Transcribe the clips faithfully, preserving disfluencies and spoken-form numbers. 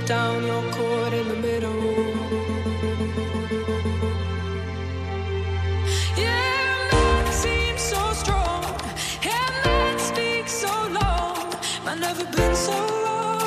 down, you're caught in the middle. Yeah, man seems so strong, yeah, man speaks so long, man never been so long.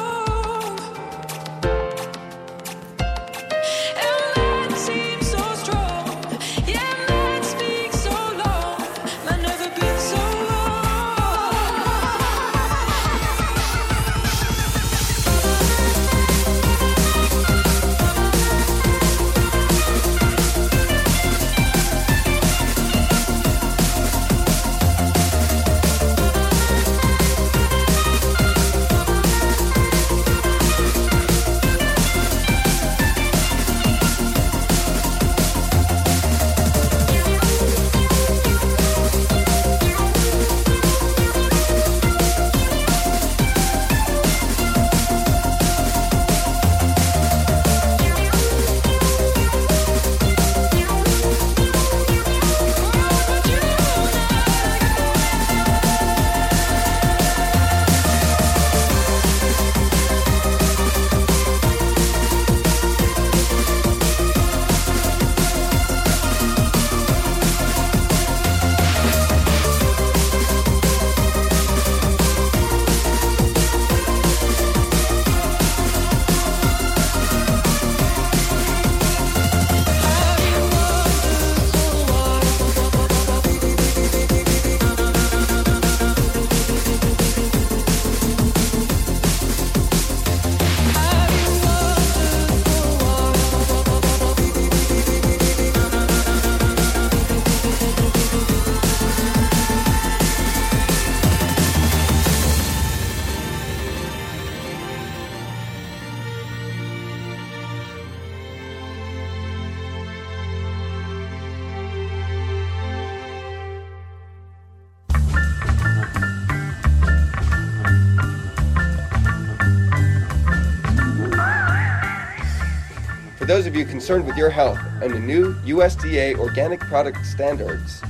For those of you concerned with your health and the new U S D A organic product standards,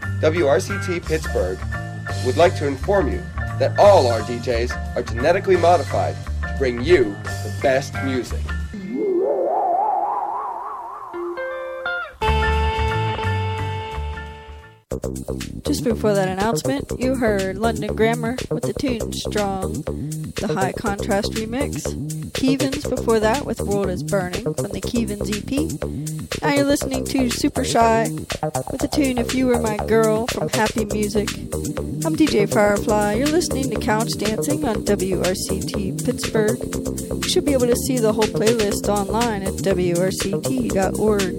W R C T Pittsburgh would like to inform you that all our D Js are genetically modified to bring you the best music. Just before that announcement, you heard London Grammar with the tune Strong, the High Contrast remix. Keevans before that with World is Burning from the Keevans E P. Now you're listening to Super Shy with the tune If You Were My Girl from Happy Music. I'm D J Firefly. You're listening to Couch Dancing on W R C T Pittsburgh. You should be able to see the whole playlist online at W R C T dot org.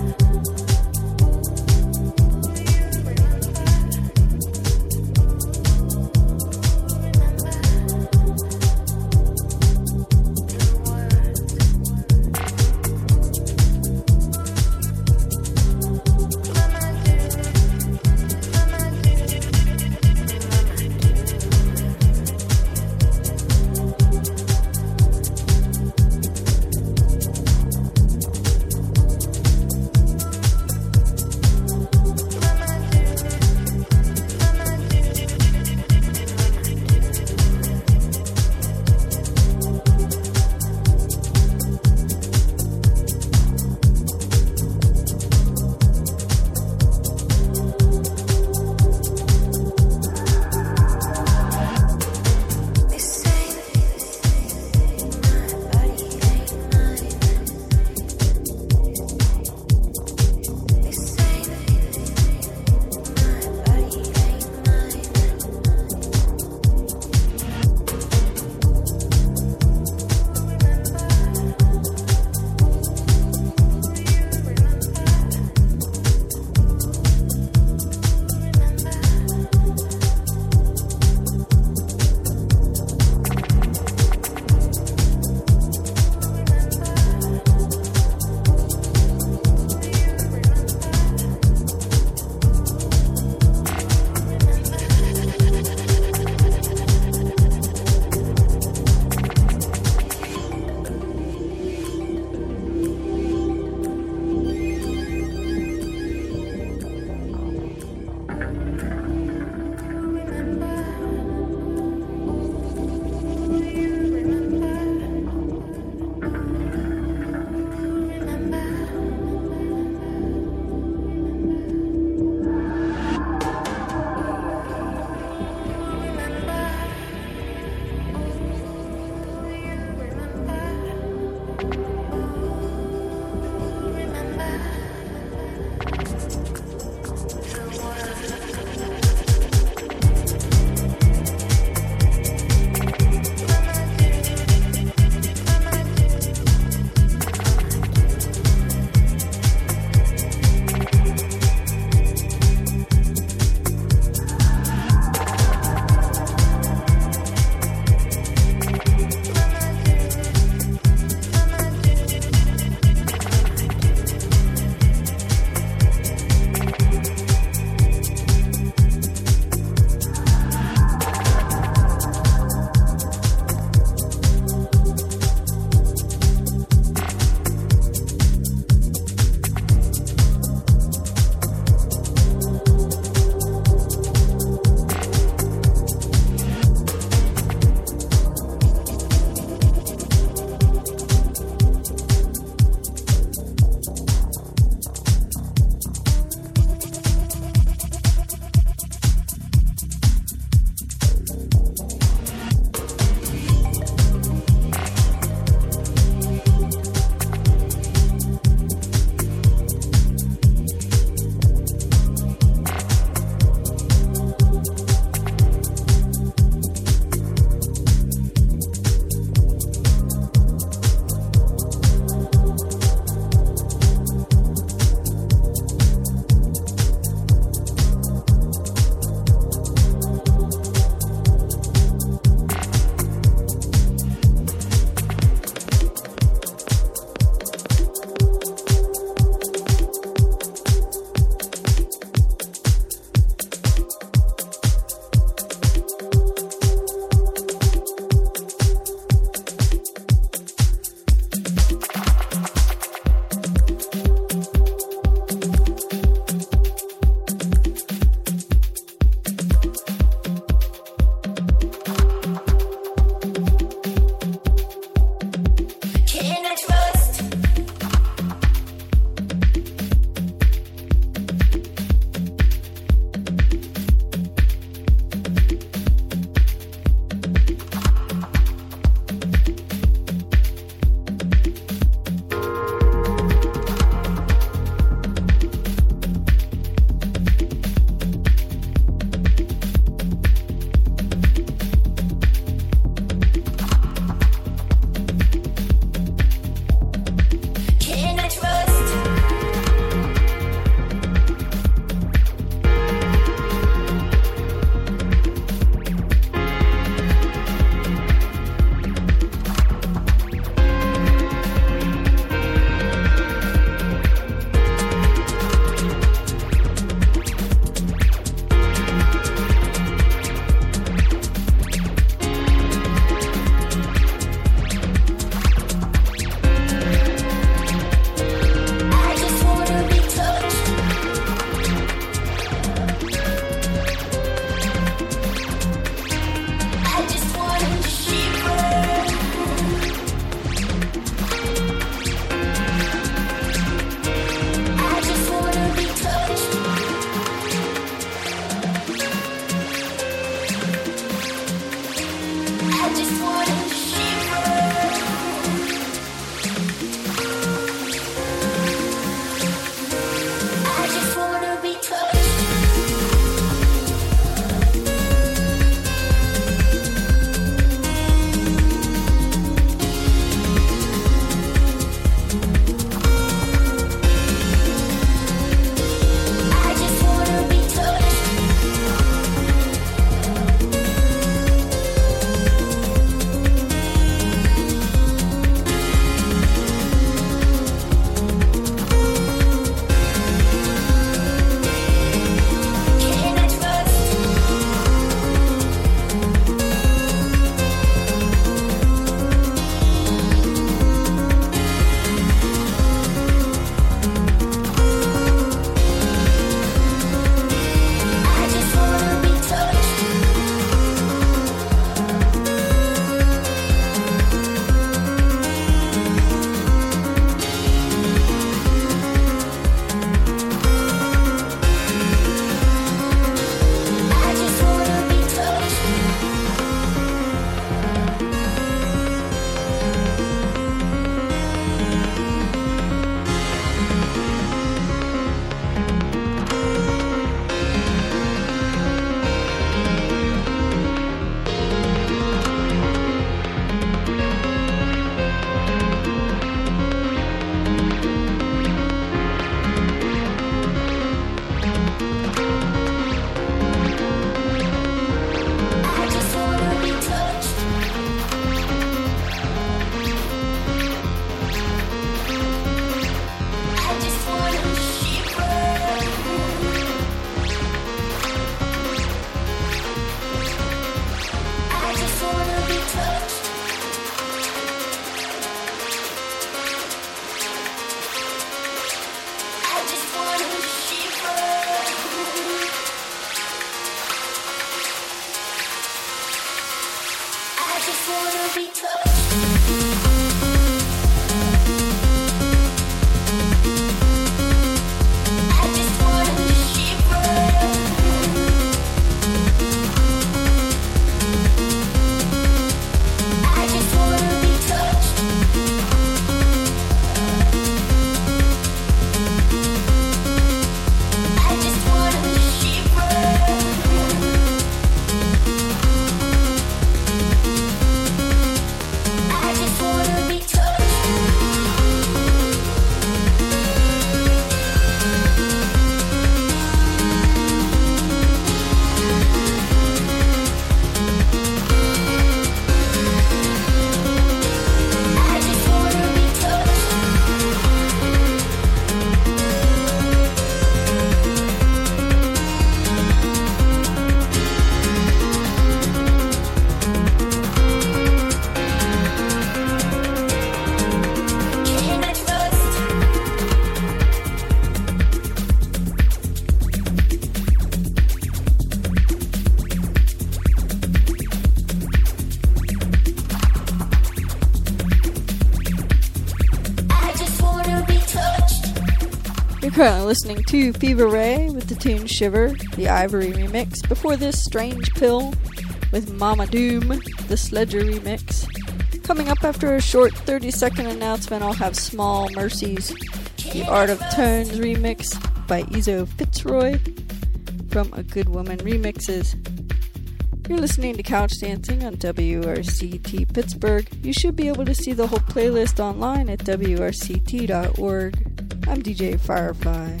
You're currently listening to Fever Ray with the tune Shiver, the Ivory remix. Before this, Strange Pill with Mama Doom, the Sledger remix. Coming up after a short thirty second announcement, I'll have Small Mercies, the Art of Tones remix by Ezo Fitzroy from A Good Woman Remixes. You're listening to Couch Dancing on W R C T Pittsburgh. You should be able to see the whole playlist online at W R C T dot org. I'm D J Firefly.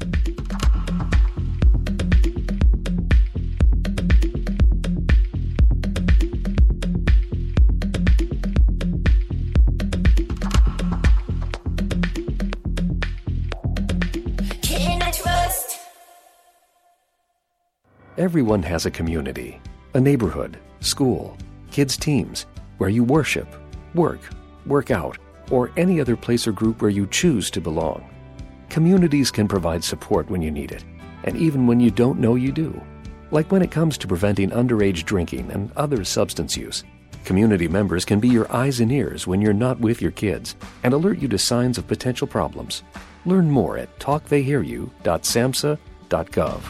Everyone has a community, a neighborhood, school, kids' teams, where you worship, work, work out, or any other place or group where you choose to belong. Communities can provide support when you need it, and even when you don't know you do. Like when it comes to preventing underage drinking and other substance use. Community members can be your eyes and ears when you're not with your kids and alert you to signs of potential problems. Learn more at talk they hear you dot samhsa dot gov.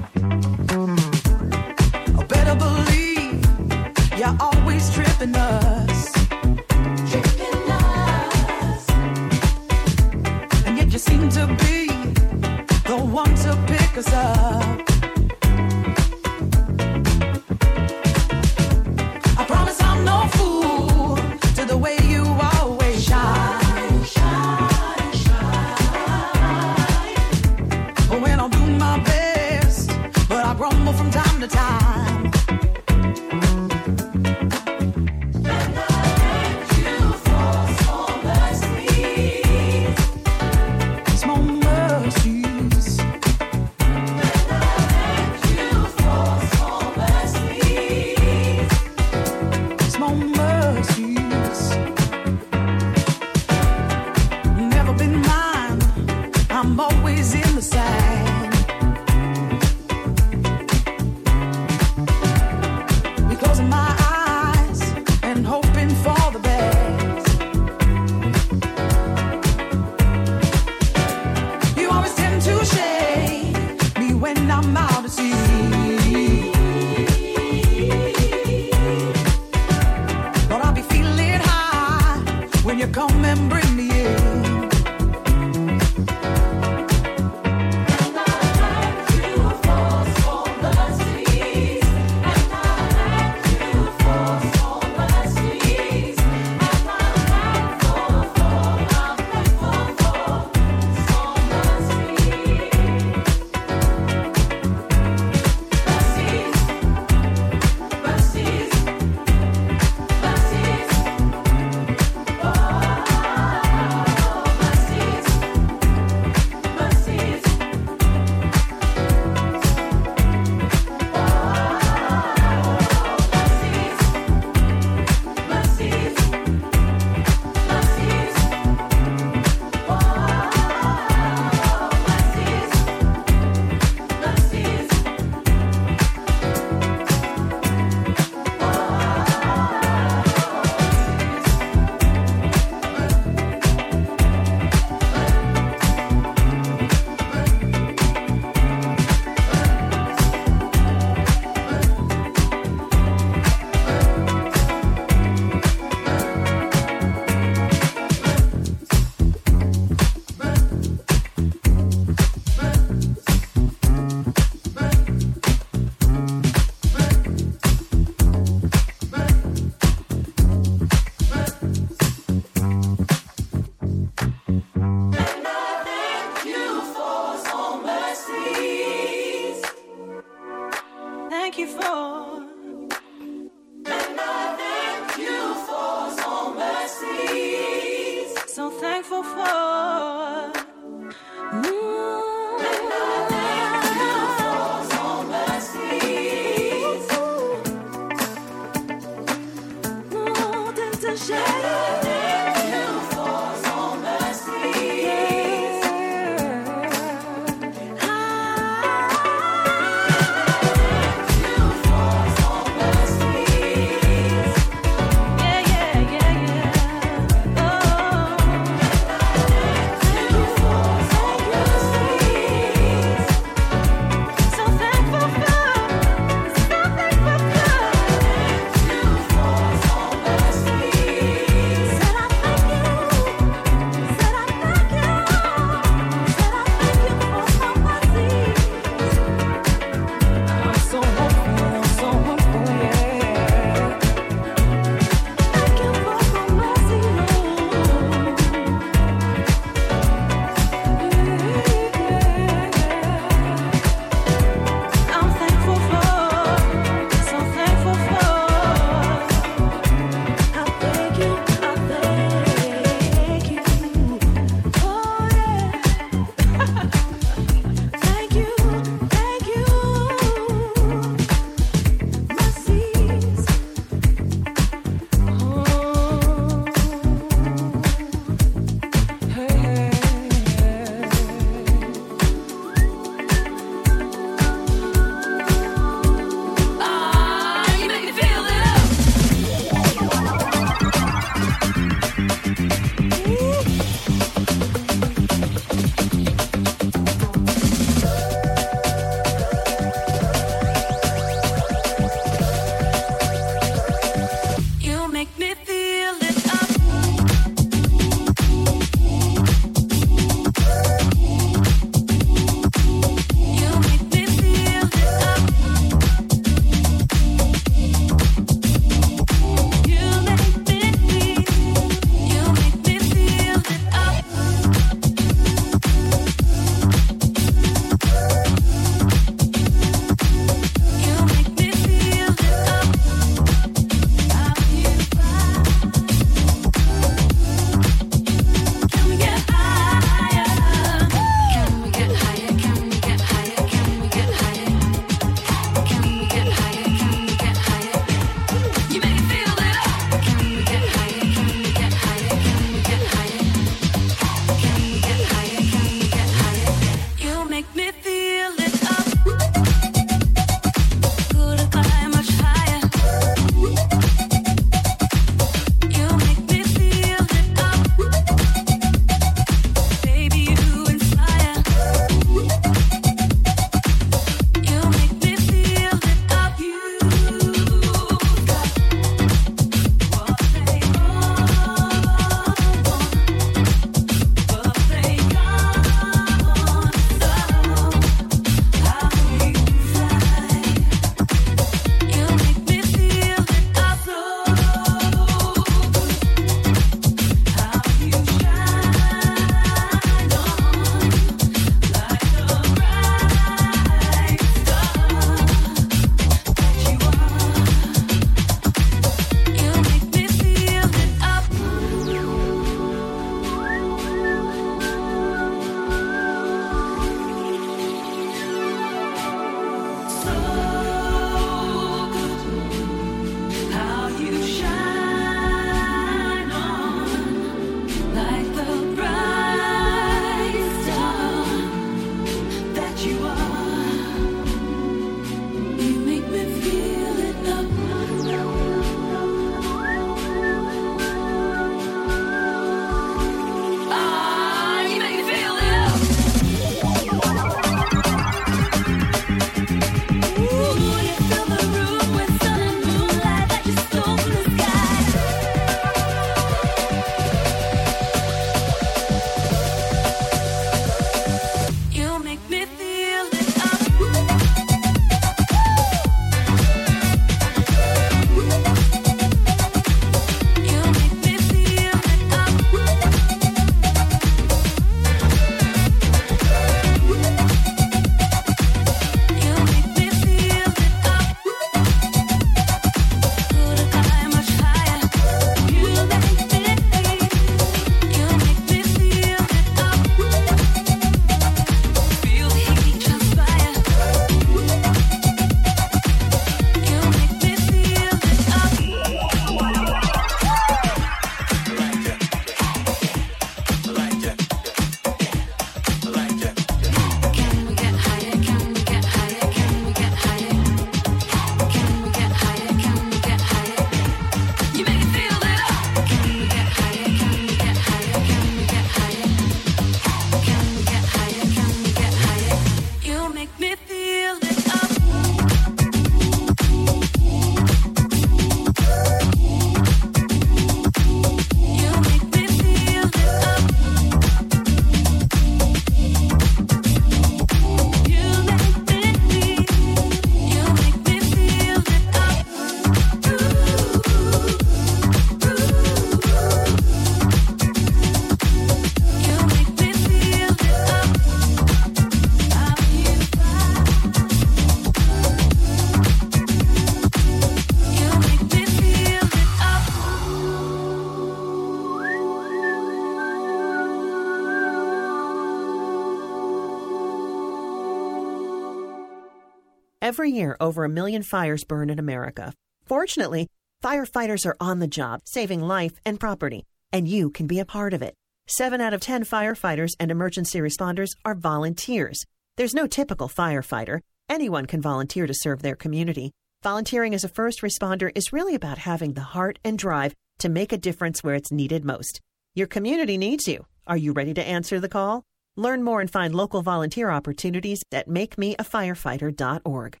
Every year, over a million fires burn in America. Fortunately, firefighters are on the job, saving life and property, and you can be a part of it. Seven out of ten firefighters and emergency responders are volunteers. There's no typical firefighter. Anyone can volunteer to serve their community. Volunteering as a first responder is really about having the heart and drive to make a difference where it's needed most. Your community needs you. Are you ready to answer the call? Learn more and find local volunteer opportunities at make me a firefighter dot org.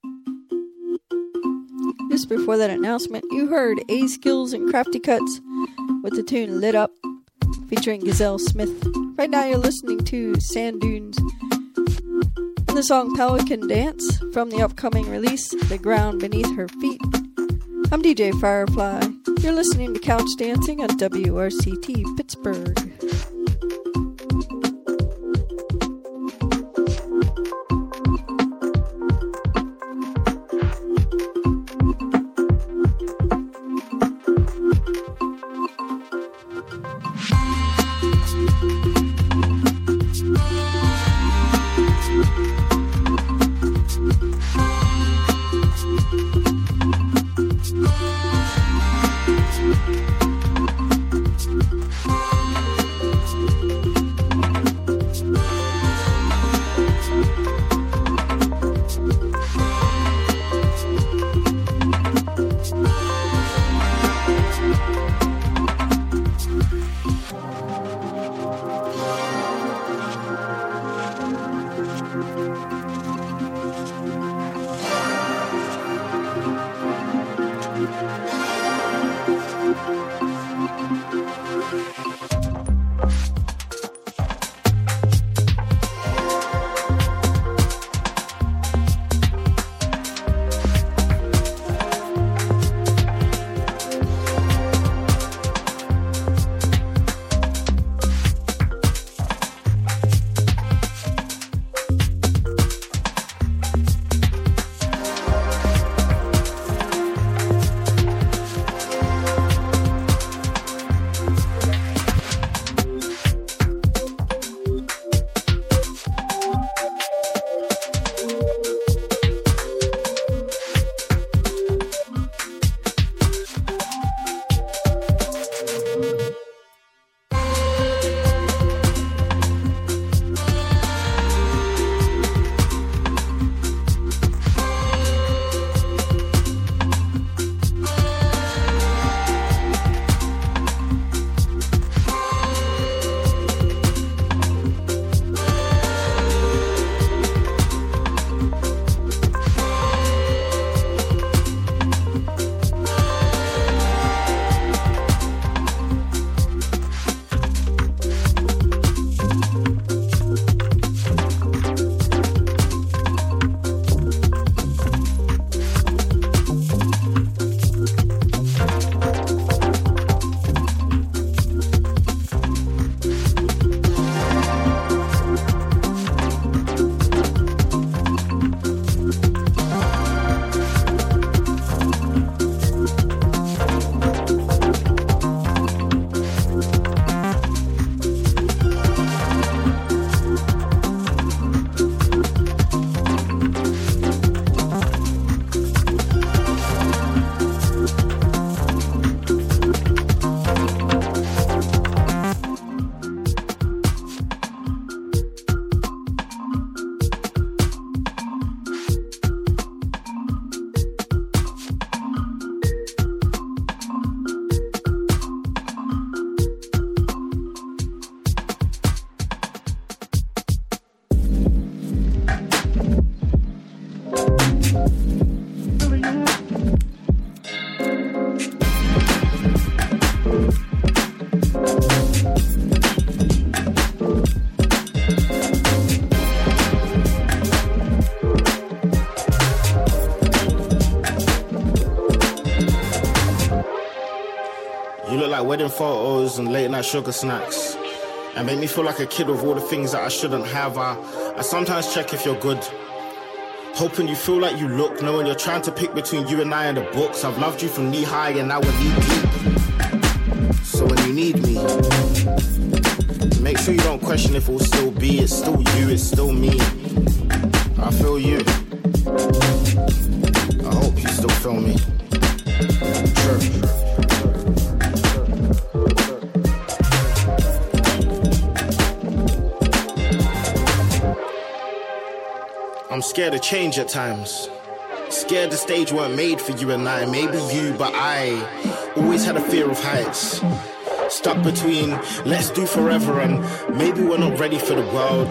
Just before that announcement, you heard A Skills and Crafty Cuts with the tune Lit Up, featuring Gazelle Smith. Right now you're listening to Sand Dunes and the song Pelican Dance from the upcoming release, The Ground Beneath Her Feet. I'm D J Firefly. You're listening to Couch Dancing on W R C T Pittsburgh. like wedding photos and late night sugar snacks, and make me feel like a kid with all the things that I shouldn't have. I, I sometimes check if you're good, hoping you feel like you look, knowing you're trying to pick between you and I and the books. I've loved you from knee high and now we're knee deep. So when you need me, make sure you don't question if it will still be. It's still you, it's still me. I feel you. I hope you still feel me. Sure. I'm scared of change at times. Scared the stage weren't made for you and I. Maybe you, but I always had a fear of heights. Stuck between let's do forever and maybe we're not ready for the world.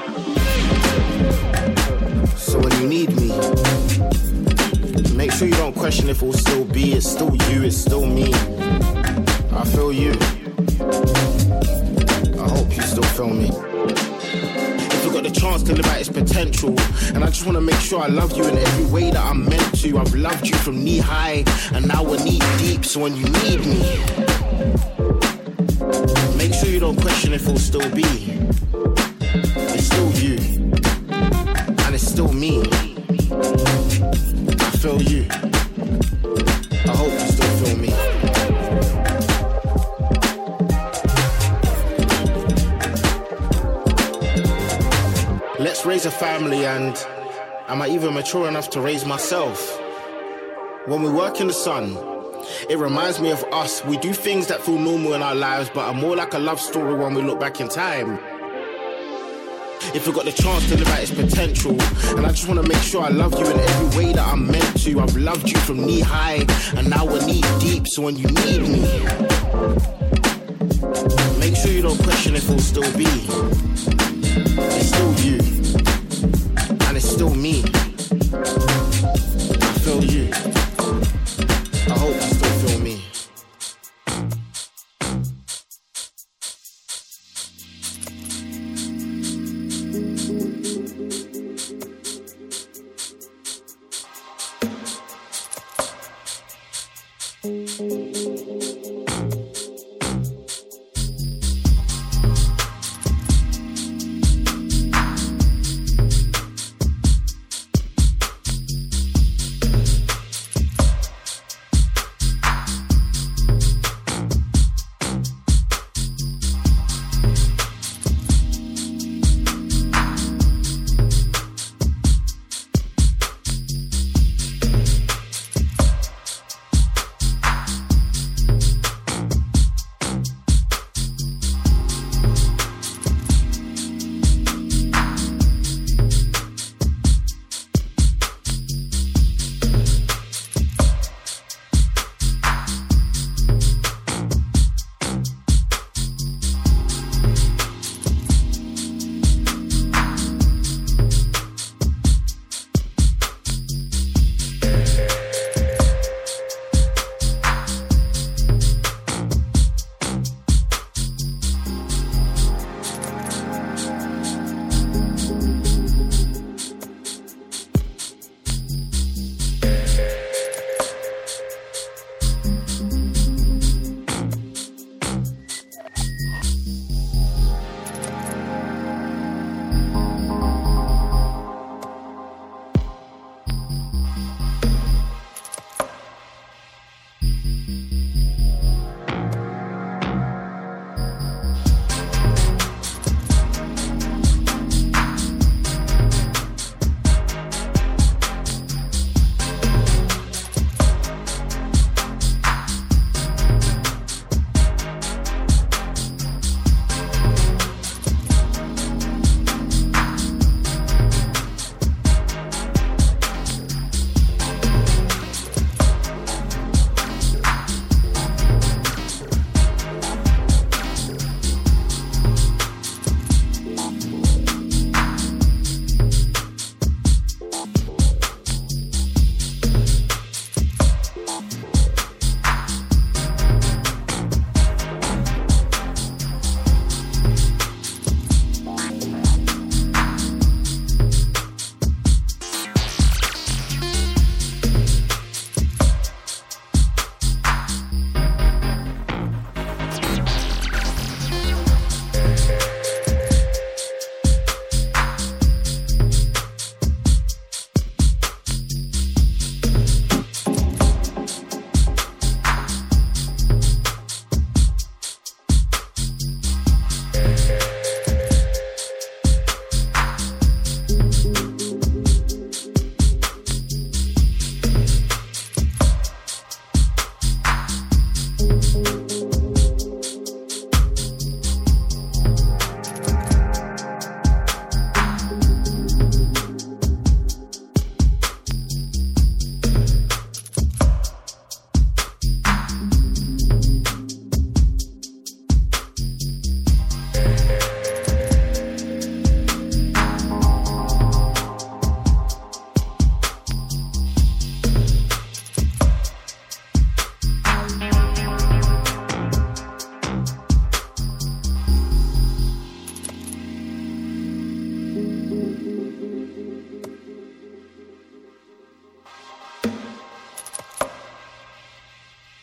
So when you need me, make sure you don't question if it will still be. It's still you, it's still me. I feel you. I hope you still feel me. If you got the chance to live out its potential, and I just want to make sure I love you in every way that I'm meant to. I've loved you from knee high, and now we're knee deep. So when you need me, make sure you don't question if it'll still be. It's still you, and it's still me. I feel you. I hope you still feel me. Let's raise a family, and am I even mature enough to raise myself? When we work in the sun, it reminds me of us. We do things that feel normal in our lives, but are more like a love story when we look back in time. If we got the chance to live out its potential, and I just want to make sure I love you in every way that I'm meant to. I've loved you from knee high, and now we're knee deep. So when you need me, make sure you don't question if it'll still be. It's still you, and it's still me. I feel you. I hope you still feel me.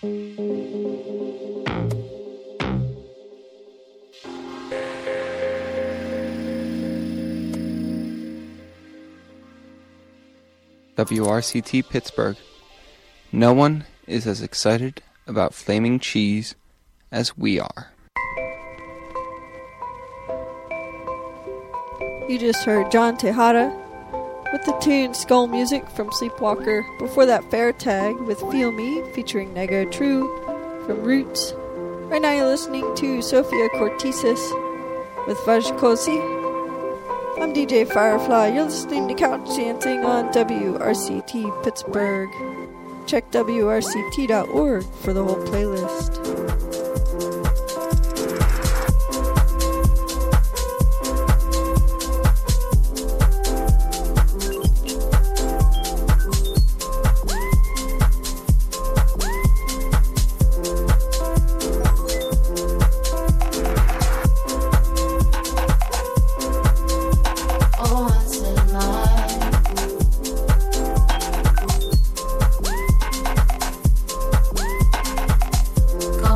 W R C T Pittsburgh. No one is as excited about flaming cheese as we are. You just heard John Tejada with the tune Skull Music from Sleepwalker. Before that, Fair Tag with Feel Me featuring Nego True from Roots. Right now you're listening to Sophia Cortesis with Vajkosi. I'm D J Firefly. You're listening to Couch Dancing on W R C T Pittsburgh. Check W R C T dot org for the whole playlist. Go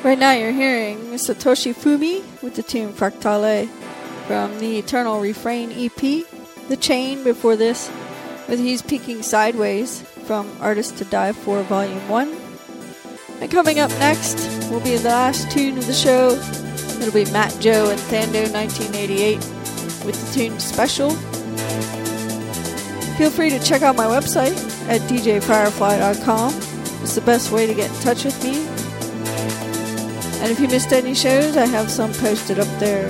Right now you're hearing Satoshi Fumi with the tune Fractale from the Eternal Refrain E P. The Chain before this with He's Peeking Sideways from Artist to Die For Volume one. And coming up next will be the last tune of the show. It'll be Matt Joe and Thando nineteen eighty-eight with the tune Special. Feel free to check out my website at d j firefly dot com. It's the best way to get in touch with me. And if you missed any shows, I have some posted up there.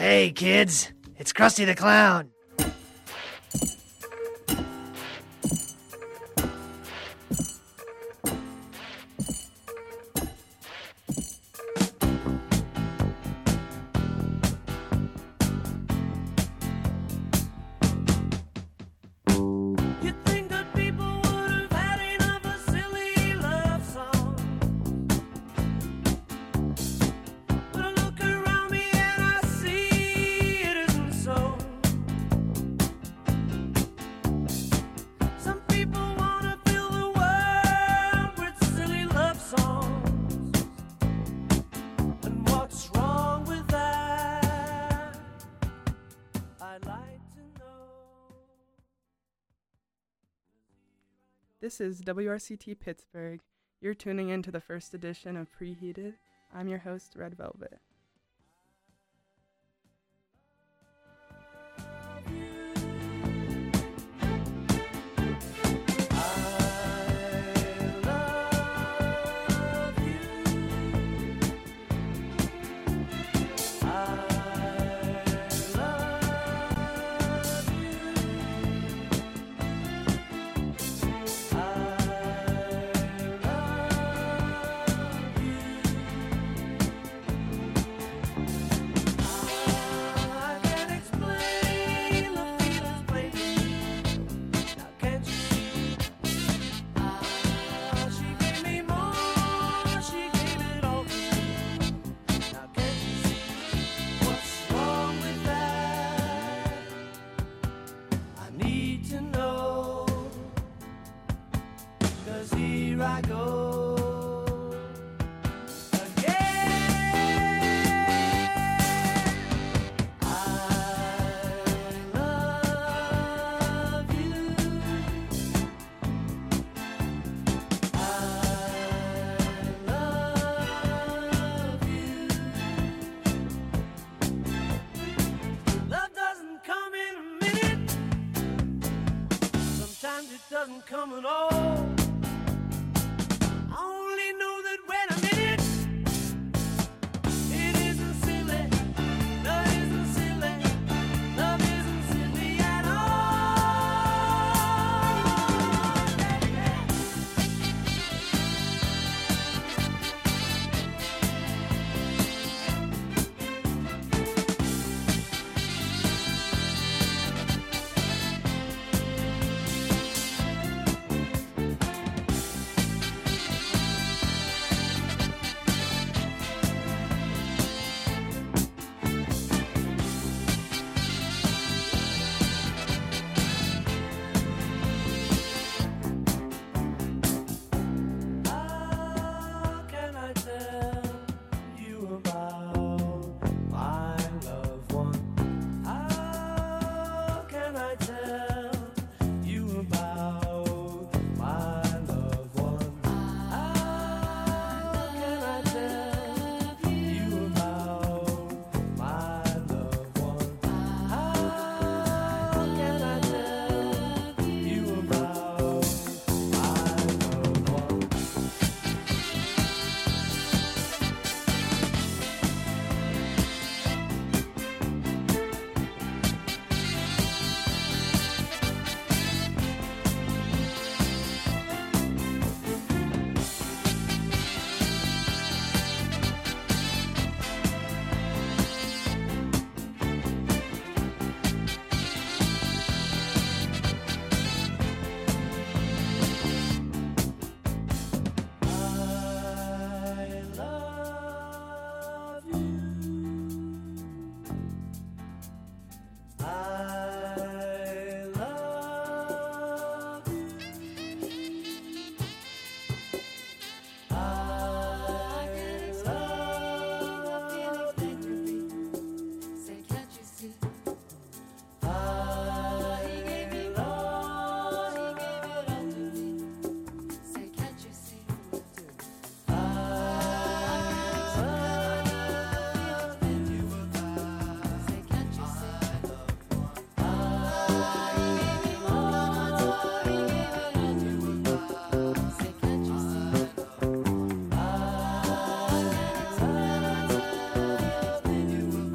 Hey, kids, it's Krusty the Clown. This is W R C T Pittsburgh. You're tuning in to the first edition of Preheated. I'm your host, Red Velvet.